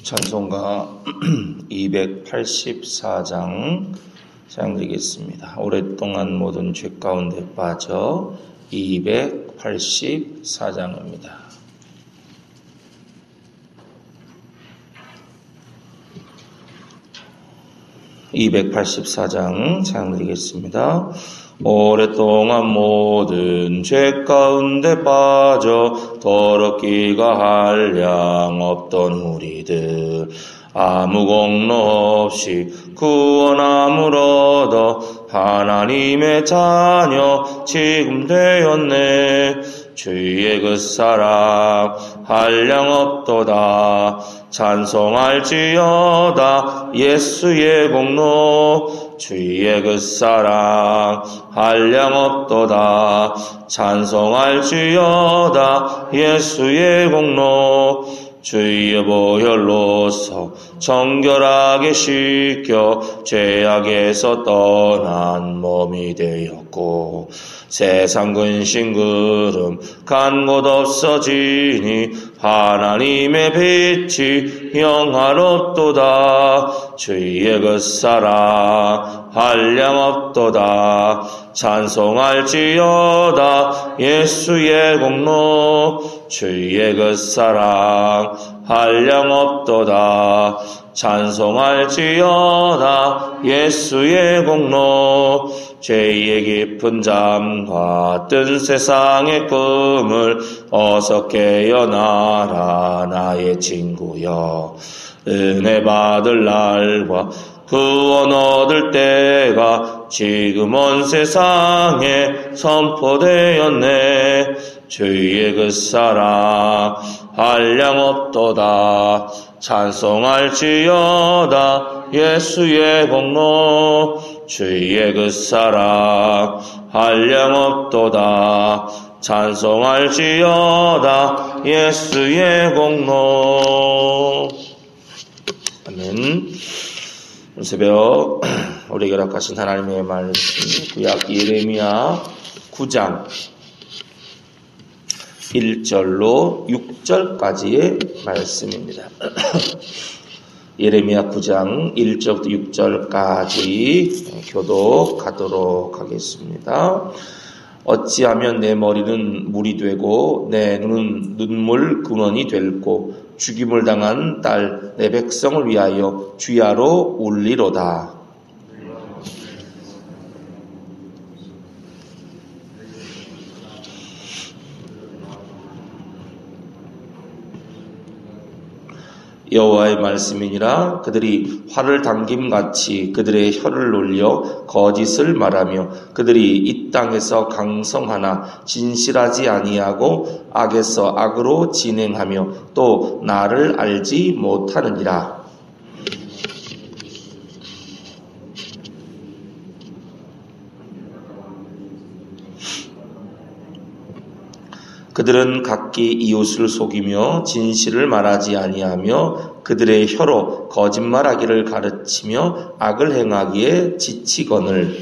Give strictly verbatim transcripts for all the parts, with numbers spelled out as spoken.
찬송가 이백팔십사 장 사용드리겠습니다. 오랫동안 모든 죄 가운데 빠져 이백팔십사 장입니다. 이백팔십사 장 사용드리겠습니다. 오랫동안 모든 죄 가운데 빠져 더럽기가 한량 없던 우리들 아무 공로 없이 구원함을 얻어 하나님의 자녀 지금 되었네. 주의 그 사랑 한량 없도다. 찬송할지어다 예수의 공로. 주의 그 사랑 한량 없도다. 찬송할지어다 예수의 공로. 주의 보혈로서 정결하게 씻겨 죄악에서 떠난 몸이 되었고 세상 근심 그름 간 곳 없어지니 하나님의 빛이 영화롭도다. 주의 그 사랑 한량 없도다. 찬송할지어다 예수의 공로. 주의 그 사랑 한량 없도다. 찬송할지어다 예수의 공로. 죄의 깊은 잠과 뜬 세상의 꿈을 어서 깨어나라 나의 친구여. 은혜 받을 날과 구원 얻을 때가 지금 온 세상에 선포되었네. 주의 그 사랑 한량 없도다. 찬송할지어다 예수의 공로. 주의 그 사랑 한량 없도다. 찬송할지어다 예수의 공로. 아멘. 오늘 새벽 우리에게 허락하신 하나님의 말씀 구약 예레미야 구 장 일 절로 육 절까지의 말씀입니다. 예레미야 구 장 일 절부터 육 절까지 교독하도록 하겠습니다. 어찌하면 내 머리는 물이 되고 내 눈은 눈물 근원이 될고 죽임을 당한 딸 내 백성을 위하여 주야로 울리로다. 여호와의 말씀이니라. 그들이 활을 당김같이 그들의 혀를 놀려 거짓을 말하며 그들이 이 땅에서 강성하나 진실하지 아니하고 악에서 악으로 진행하며 또 나를 알지 못하느니라. 그들은 각기 이웃을 속이며 진실을 말하지 아니하며 그들의 혀로 거짓말하기를 가르치며 악을 행하기에 지치거늘.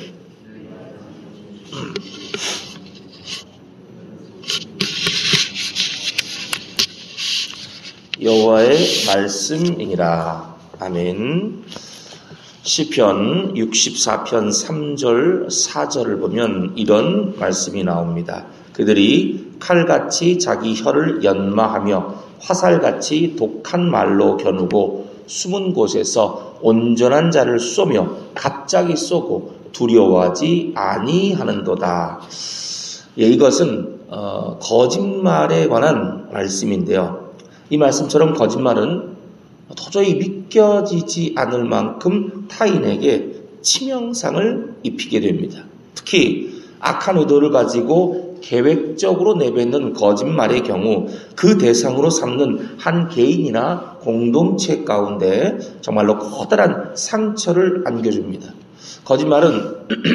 여호와의 말씀이니라. 아멘. 시편 육십사 편 삼 절 사 절을 보면 이런 말씀이 나옵니다. 그들이 칼같이 자기 혀를 연마하며 화살같이 독한 말로 겨누고 숨은 곳에서 온전한 자를 쏘며 갑자기 쏘고 두려워하지 아니하는도다. 예, 이것은 어, 거짓말에 관한 말씀인데요. 이 말씀처럼 거짓말은 도저히 믿겨지지 않을 만큼 타인에게 치명상을 입히게 됩니다. 특히 악한 의도를 가지고 계획적으로 내뱉는 거짓말의 경우 그 대상으로 삼는 한 개인이나 공동체 가운데 정말로 커다란 상처를 안겨줍니다. 거짓말은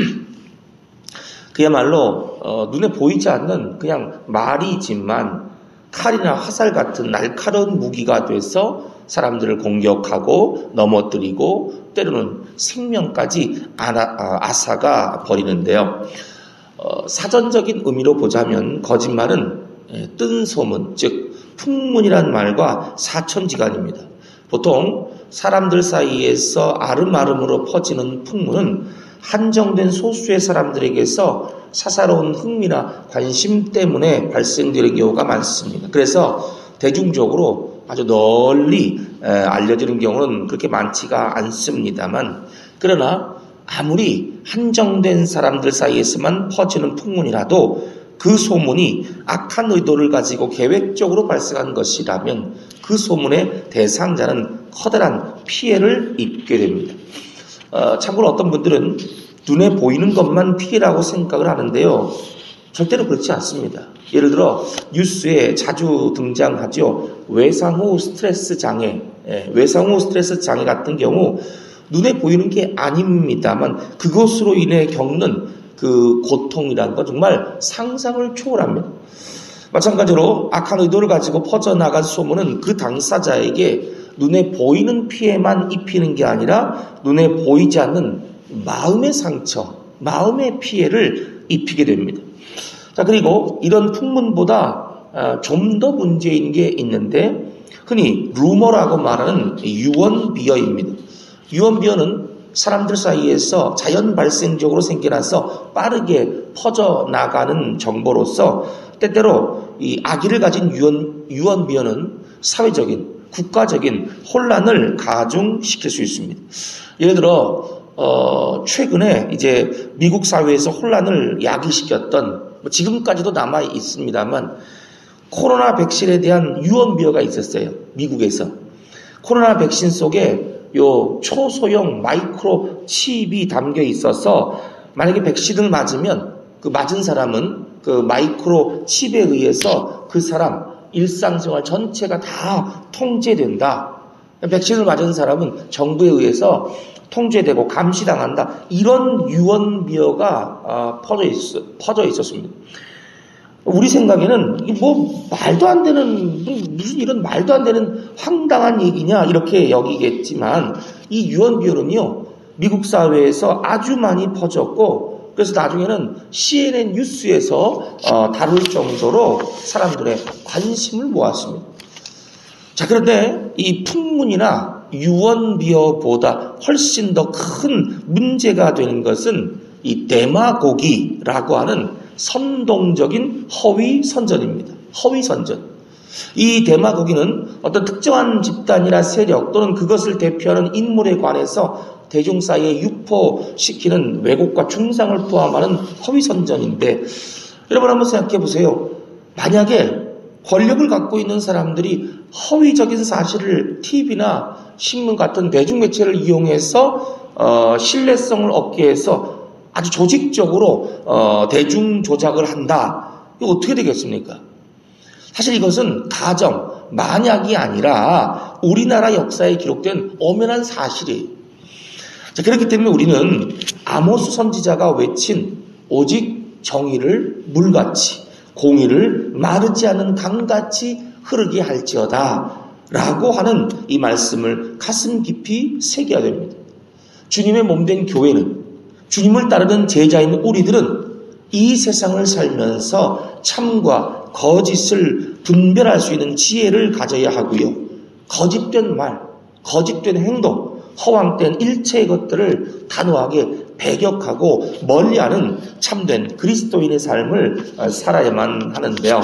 그야말로 어, 눈에 보이지 않는 그냥 말이지만 칼이나 화살 같은 날카로운 무기가 돼서 사람들을 공격하고 넘어뜨리고 때로는 생명까지 앗아가 버리는데요. 어, 사전적인 의미로 보자면 거짓말은 뜬 소문, 즉 풍문이란 말과 사천지간입니다. 보통 사람들 사이에서 아름아름으로 퍼지는 풍문은 한정된 소수의 사람들에게서 사사로운 흥미나 관심 때문에 발생되는 경우가 많습니다. 그래서 대중적으로 아주 널리 알려지는 경우는 그렇게 많지가 않습니다만, 그러나 아무리 한정된 사람들 사이에서만 퍼지는 풍문이라도 그 소문이 악한 의도를 가지고 계획적으로 발생한 것이라면 그 소문의 대상자는 커다란 피해를 입게 됩니다. 어, 참고로 어떤 분들은 눈에 보이는 것만 피해라고 생각을 하는데요. 절대로 그렇지 않습니다. 예를 들어 뉴스에 자주 등장하죠. 외상후 스트레스 장애, 예, 외상후 스트레스 장애 같은 경우 눈에 보이는 게 아닙니다만 그것으로 인해 겪는 그 고통이라는 건 정말 상상을 초월합니다. 마찬가지로 악한 의도를 가지고 퍼져나간 소문은 그 당사자에게 눈에 보이는 피해만 입히는 게 아니라 눈에 보이지 않는 마음의 상처, 마음의 피해를 입히게 됩니다. 자, 그리고 이런 풍문보다 좀 더 문제인 게 있는데 흔히 루머라고 말하는 유언비어입니다. 유언비어는 사람들 사이에서 자연 발생적으로 생겨나서 빠르게 퍼져나가는 정보로서 때때로 이 악의를 가진 유언, 유언비어는 사회적인, 국가적인 혼란을 가중시킬 수 있습니다. 예를 들어 어, 최근에 이제 미국 사회에서 혼란을 야기시켰던, 뭐 지금까지도 남아 있습니다만, 코로나 백신에 대한 유언비어가 있었어요. 미국에서. 코로나 백신 속에 요 초소형 마이크로 칩이 담겨 있어서 만약에 백신을 맞으면 그 맞은 사람은 그 마이크로 칩에 의해서 그 사람 일상생활 전체가 다 통제된다. 백신을 맞은 사람은 정부에 의해서 통제되고 감시당한다. 이런 유언비어가 퍼져 있, 퍼져 있었습니다. 우리 생각에는 뭐 말도 안 되는, 무슨 이런 말도 안 되는 황당한 얘기냐 이렇게 여기겠지만, 이 유언비어는요 미국 사회에서 아주 많이 퍼졌고, 그래서 나중에는 씨엔엔 뉴스에서 어, 다룰 정도로 사람들의 관심을 모았습니다. 자, 그런데 이 풍문이나 유언비어보다 훨씬 더 큰 문제가 되는 것은 이 데마고기라고 하는 선동적인 허위 선전입니다. 허위 선전. 이 데마고기는 어떤 특정한 집단이나 세력 또는 그것을 대표하는 인물에 관해서 대중 사이에 유포시키는 왜곡과 중상을 포함하는 허위 선전인데, 여러분 한번 생각해 보세요. 만약에 권력을 갖고 있는 사람들이 허위적인 사실을 티비나 신문 같은 대중매체를 이용해서 어, 신뢰성을 얻기 위해서 아주 조직적으로 어, 대중 조작을 한다. 이거 어떻게 되겠습니까? 사실 이것은 가정, 만약이 아니라 우리나라 역사에 기록된 엄연한 사실이에요. 자, 그렇기 때문에 우리는 아모스 선지자가 외친 오직 정의를 물같이, 공의를 마르지 않는 강같이 흐르게 할지어다 라고 하는 이 말씀을 가슴 깊이 새겨야 됩니다. 주님의 몸된 교회는, 주님을 따르는 제자인 우리들은 이 세상을 살면서 참과 거짓을 분별할 수 있는 지혜를 가져야 하고요. 거짓된 말, 거짓된 행동, 허황된 일체의 것들을 단호하게 배격하고 멀리하는 참된 그리스도인의 삶을 살아야만 하는데요.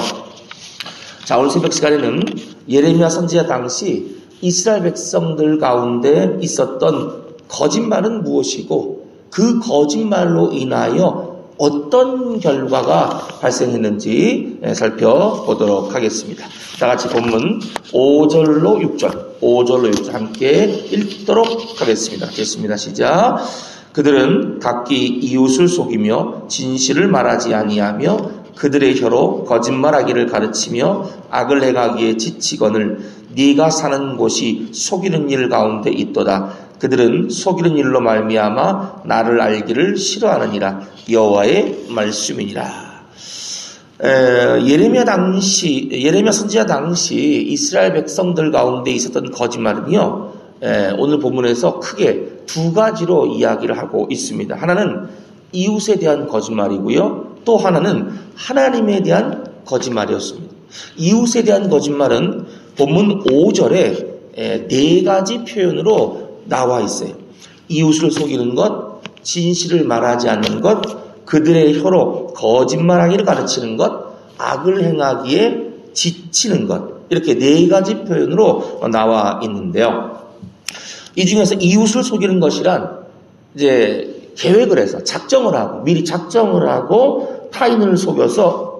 자, 오늘 새벽 시간에는 예레미야 선지자 당시 이스라엘 백성들 가운데 있었던 거짓말은 무엇이고 그 거짓말로 인하여 어떤 결과가 발생했는지 살펴보도록 하겠습니다. 다 같이 본문 오 절로 육 절, 오 절로 육 절 함께 읽도록 하겠습니다. 읽겠습니다. 시작. 그들은 각기 이웃을 속이며 진실을 말하지 아니하며 그들의 혀로 거짓말하기를 가르치며 악을 행하기에 지치거늘 네가 사는 곳이 속이는 일 가운데 있도다. 그들은 속이는 일로 말미암아 나를 알기를 싫어하느니라. 여호와의 말씀이니라. 에, 예레미야 당시 예레미야 선지자 당시 이스라엘 백성들 가운데 있었던 거짓말은요, 에, 오늘 본문에서 크게 두 가지로 이야기를 하고 있습니다. 하나는 이웃에 대한 거짓말이고요, 또 하나는 하나님에 대한 거짓말이었습니다. 이웃에 대한 거짓말은 본문 오 절에 네 가지 표현으로 나와 있어요. 이웃을 속이는 것, 진실을 말하지 않는 것, 그들의 혀로 거짓말하기를 가르치는 것, 악을 행하기에 지치는 것. 이렇게 네 가지 표현으로 나와 있는데요. 이 중에서 이웃을 속이는 것이란 이제 계획을 해서 작정을 하고 미리 작정을 하고 타인을 속여서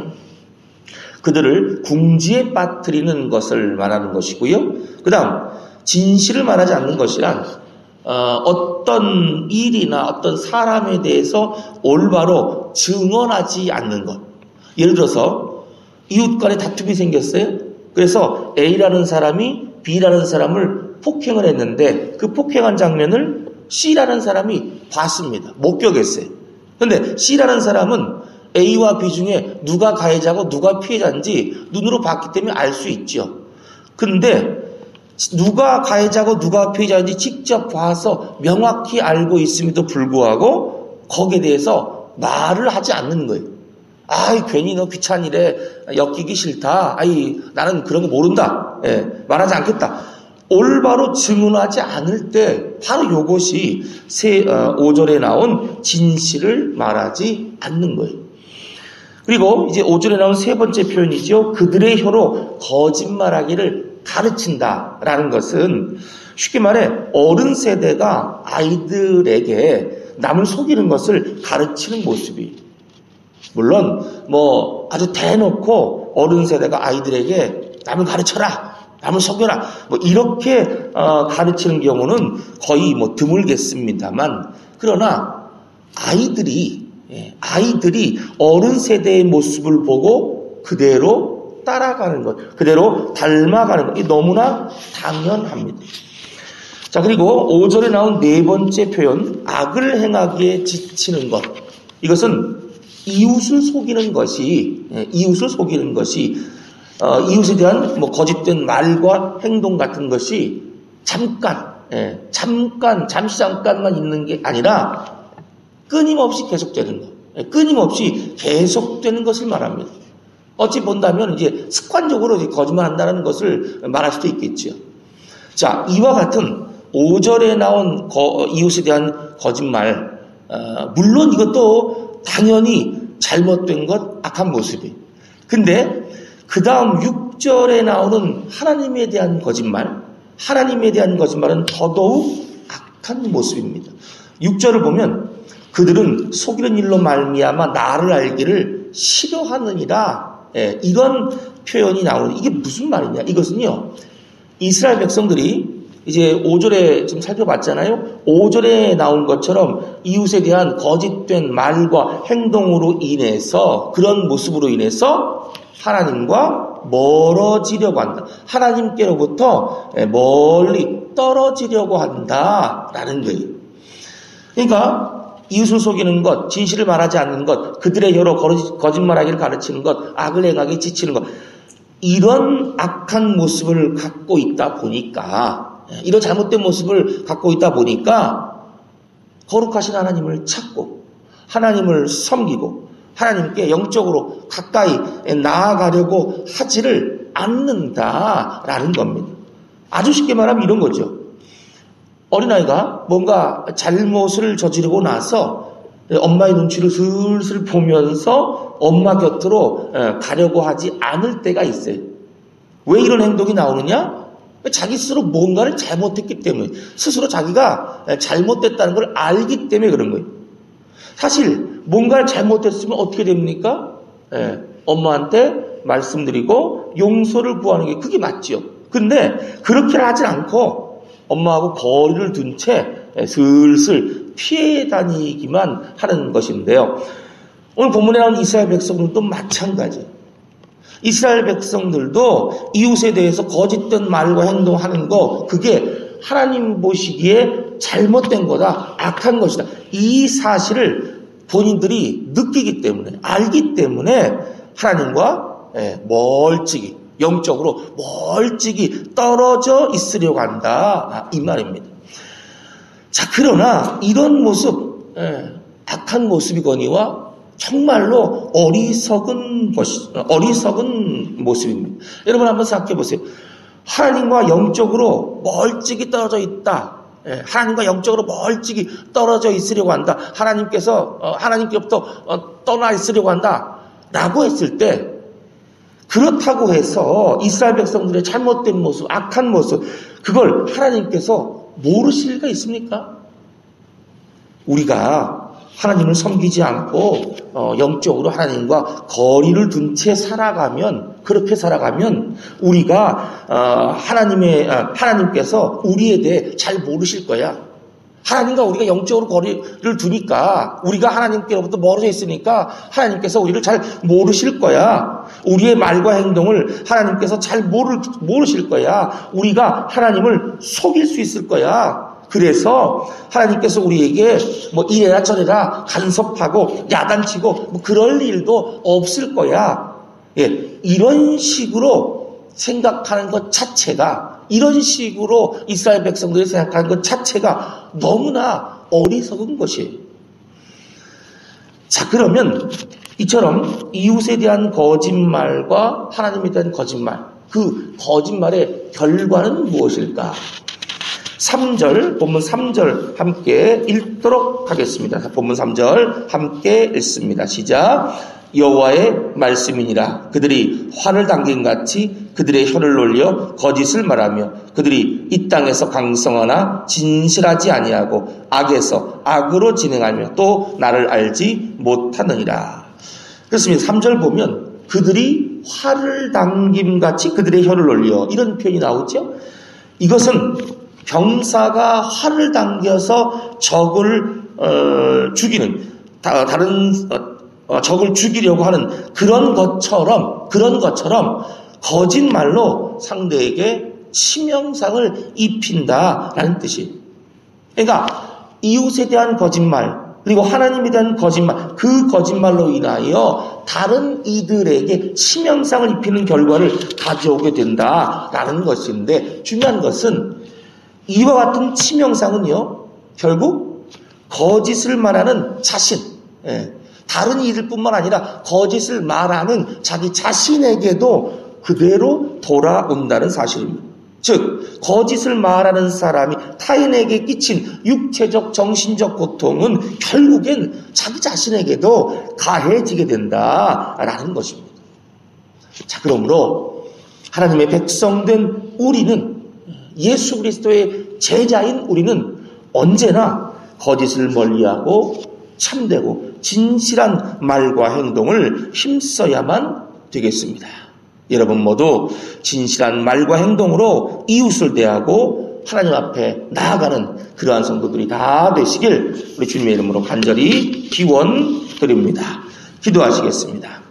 그들을 궁지에 빠뜨리는 것을 말하는 것이고요. 그 다음 진실을 말하지 않는 것이란 어, 어떤 일이나 어떤 사람에 대해서 올바로 증언하지 않는 것. 예를 들어서 이웃 간에 다툼이 생겼어요. 그래서 A라는 사람이 B라는 사람을 폭행을 했는데 그 폭행한 장면을 C라는 사람이 봤습니다. 목격했어요. 그런데 C라는 사람은 A와 B 중에 누가 가해자고 누가 피해자인지 눈으로 봤기 때문에 알 수 있죠. 근데 누가 가해자고 누가 피해자인지 직접 봐서 명확히 알고 있음에도 불구하고 거기에 대해서 말을 하지 않는 거예요. 아이 괜히 너 귀찮은 일에 엮이기 싫다. 아이 나는 그런 거 모른다. 예, 말하지 않겠다. 올바로 증언하지 않을 때 바로 이것이 오 절에 나온 진실을 말하지 않는 거예요. 그리고 이제 오 절에 나온 세 번째 표현이죠. 그들의 혀로 거짓말하기를 가르친다라는 것은 쉽게 말해 어른 세대가 아이들에게 남을 속이는 것을 가르치는 모습이 물론 뭐 아주 대놓고 어른 세대가 아이들에게 남을 가르쳐라, 남을 속여라 뭐 이렇게 어, 가르치는 경우는 거의 뭐 드물겠습니다만 그러나 아이들이 예, 아이들이 어른 세대의 모습을 보고 그대로 따라가는 것, 그대로 닮아가는 것, 이 너무나 당연합니다. 자, 그리고 오 절에 나온 네 번째 표현, 악을 행하기에 지치는 것. 이것은 이웃을 속이는 것이, 예, 이웃을 속이는 것이, 어, 이웃에 대한 뭐 거짓된 말과 행동 같은 것이 잠깐, 예, 잠깐, 잠시 잠깐만 있는 게 아니라 끊임없이 계속되는 것, 예, 끊임없이 계속되는 것을 말합니다. 어찌 본다면 이제 습관적으로 이제 거짓말한다는 것을 말할 수도 있겠죠. 자, 이와 같은 오 절에 나온 거, 이웃에 대한 거짓말, 어, 물론 이것도 당연히 잘못된 것, 악한 모습이에요. 근데 그 다음 육 절에 나오는 하나님에 대한 거짓말, 하나님에 대한 거짓말은 더더욱 악한 모습입니다. 육 절을 보면 그들은 속이는 일로 말미암아 나를 알기를 싫어하느니라. 예, 이런 표현이 나오는 이게 무슨 말이냐? 이것은요, 이스라엘 백성들이 이제 오 절에 지금 살펴봤잖아요. 오 절에 나온 것처럼 이웃에 대한 거짓된 말과 행동으로 인해서 그런 모습으로 인해서 하나님과 멀어지려고 한다. 하나님께로부터 멀리 떨어지려고 한다라는 거예요. 그러니까 이웃을 속이는 것, 진실을 말하지 않는 것, 그들의 혀로 거짓말하기를 가르치는 것, 악을 행하기 지치는 것, 이런 악한 모습을 갖고 있다 보니까, 이런 잘못된 모습을 갖고 있다 보니까 거룩하신 하나님을 찾고 하나님을 섬기고 하나님께 영적으로 가까이 나아가려고 하지를 않는다라는 겁니다. 아주 쉽게 말하면 이런 거죠. 어린아이가 뭔가 잘못을 저지르고 나서 엄마의 눈치를 슬슬 보면서 엄마 곁으로 가려고 하지 않을 때가 있어요. 왜 이런 행동이 나오느냐? 자기 스스로 뭔가를 잘못했기 때문에, 스스로 자기가 잘못됐다는 걸 알기 때문에 그런 거예요. 사실 뭔가를 잘못했으면 어떻게 됩니까? 예, 엄마한테 말씀드리고 용서를 구하는 게 그게 맞죠. 근데 그렇게 하지 않고 엄마하고 거리를 둔 채 슬슬 피해 다니기만 하는 것인데요. 오늘 본문에 나온 이스라엘 백성들도 마찬가지. 이스라엘 백성들도 이웃에 대해서 거짓된 말과 행동하는 거, 그게 하나님 보시기에 잘못된 거다, 악한 것이다. 이 사실을 본인들이 느끼기 때문에, 알기 때문에 하나님과 멀찍이, 영적으로 멀찍이 떨어져 있으려고 한다, 이 말입니다. 자, 그러나 이런 모습, 악한 모습이거니와 정말로 어리석은 것이, 어리석은 모습입니다. 여러분 한번 생각해 보세요. 하나님과 영적으로 멀찍이 떨어져 있다. 예, 하나님과 영적으로 멀찍이 떨어져 있으려고 한다. 하나님께서 어, 하나님께로부터 어, 떠나 있으려고 한다. 라고 했을 때 그렇다고 해서 이스라엘 백성들의 잘못된 모습, 악한 모습, 그걸 하나님께서 모르실 리가 있습니까? 우리가 하나님을 섬기지 않고 어, 영적으로 하나님과 거리를 둔 채 살아가면, 그렇게 살아가면 우리가 어, 하나님의 아, 하나님께서 우리에 대해 잘 모르실 거야. 하나님과 우리가 영적으로 거리를 두니까, 우리가 하나님께로부터 멀어져 있으니까 하나님께서 우리를 잘 모르실 거야. 우리의 말과 행동을 하나님께서 잘 모르, 모르실 거야. 우리가 하나님을 속일 수 있을 거야. 그래서 하나님께서 우리에게 뭐 이래라 저래라 간섭하고 야단치고 뭐 그럴 일도 없을 거야. 예, 이런 식으로 생각하는 것 자체가, 이런 식으로 이스라엘 백성들이 생각하는 것 자체가 너무나 어리석은 것이에요. 자, 그러면 이처럼 이웃에 대한 거짓말과 하나님에 대한 거짓말, 그 거짓말의 결과는 무엇일까? 삼 절, 본문 삼 절 함께 읽도록 하겠습니다. 본문 삼 절 함께 읽습니다. 시작. 여호와의 말씀이니라. 그들이 화를 당김같이 그들의 혀를 놀려 거짓을 말하며 그들이 이 땅에서 강성하나 진실하지 아니하고 악에서 악으로 진행하며 또 나를 알지 못하느니라. 그렇습니다. 삼 절 보면 그들이 화를 당김같이 그들의 혀를 놀려, 이런 표현이 나오죠. 이것은 병사가 활을 당겨서 적을 어, 죽이는, 다, 다른 어, 적을 죽이려고 하는 그런 것처럼 그런 것처럼 거짓말로 상대에게 치명상을 입힌다라는 뜻이에요. 그러니까 이웃에 대한 거짓말, 그리고 하나님에 대한 거짓말, 그 거짓말로 인하여 다른 이들에게 치명상을 입히는 결과를 가져오게 된다라는 것인데, 중요한 것은 이와 같은 치명상은요, 결국 거짓을 말하는 자신, 예, 다른 이들뿐만 아니라 거짓을 말하는 자기 자신에게도 그대로 돌아온다는 사실입니다. 즉, 거짓을 말하는 사람이 타인에게 끼친 육체적, 정신적 고통은 결국엔 자기 자신에게도 가해지게 된다라는 것입니다. 자, 그러므로 하나님의 백성된 우리는, 예수 그리스도의 제자인 우리는 언제나 거짓을 멀리하고 참되고 진실한 말과 행동을 힘써야만 되겠습니다. 여러분 모두 진실한 말과 행동으로 이웃을 대하고 하나님 앞에 나아가는 그러한 성도들이 다 되시길 우리 주님의 이름으로 간절히 기원드립니다. 기도하시겠습니다.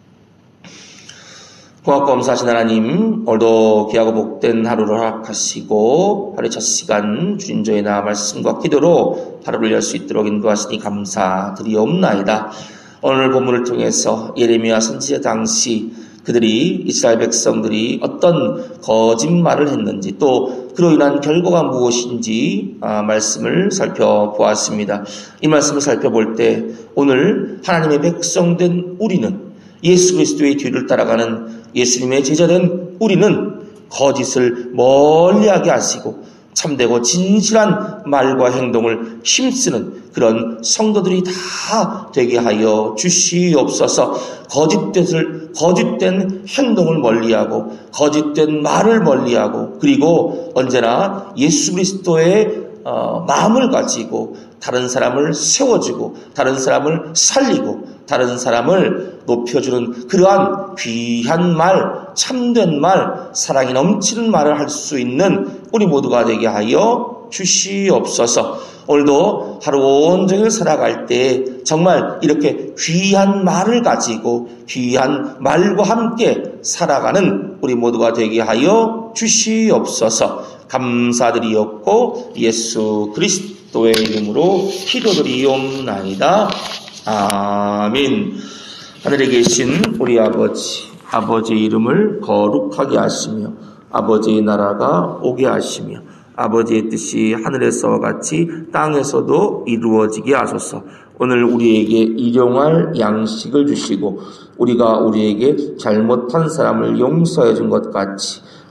고맙고 감사하신 하나님, 오늘도 귀하고 복된 하루를 허락하시고 하루의 첫 시간 주님 저의 나 말씀과 기도로 하루를 열 수 있도록 인도하시니 감사드리옵나이다. 오늘 본문을 통해서 예레미야 선지자 당시 그들이, 이스라엘 백성들이 어떤 거짓말을 했는지, 또 그로 인한 결과가 무엇인지 아, 말씀을 살펴보았습니다. 이 말씀을 살펴볼 때 오늘 하나님의 백성된 우리는, 예수 그리스도의 뒤를 따라가는 예수님의 제자된 우리는 거짓을 멀리하게 하시고 참되고 진실한 말과 행동을 힘쓰는 그런 성도들이 다 되게 하여 주시옵소서. 거짓된, 거짓된 행동을 멀리하고 거짓된 말을 멀리하고, 그리고 언제나 예수 그리스도의 어, 마음을 가지고 다른 사람을 세워주고 다른 사람을 살리고 다른 사람을 높여주는 그러한 귀한 말, 참된 말, 사랑이 넘치는 말을 할 수 있는 우리 모두가 되게 하여 주시옵소서. 오늘도 하루 온종일 살아갈 때 정말 이렇게 귀한 말을 가지고 귀한 말과 함께 살아가는 우리 모두가 되게 하여 주시옵소서. 감사드리옵고 예수 그리스도의 이름으로 기도드리옵나이다. 아멘. 하늘에 계신 우리 아버지, 아버지의 이름을 거룩하게 하시며 아버지의 나라가 오게 하시며 아버지의 뜻이 하늘에서와 같이 땅에서도 이루어지게 하소서. 오늘 우리에게 일용할 양식을 주시고 우리가 우리에게 잘못한 사람을 용서해 준 것 같이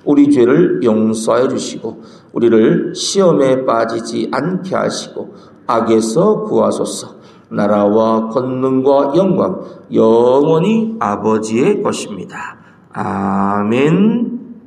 우리 죄를 용서하여 주시고 우리를 시험에 빠지지 않게 하시고 악에서 구하소서. 나라와 권능과 영광 영원히 아버지의 것입니다. 아멘.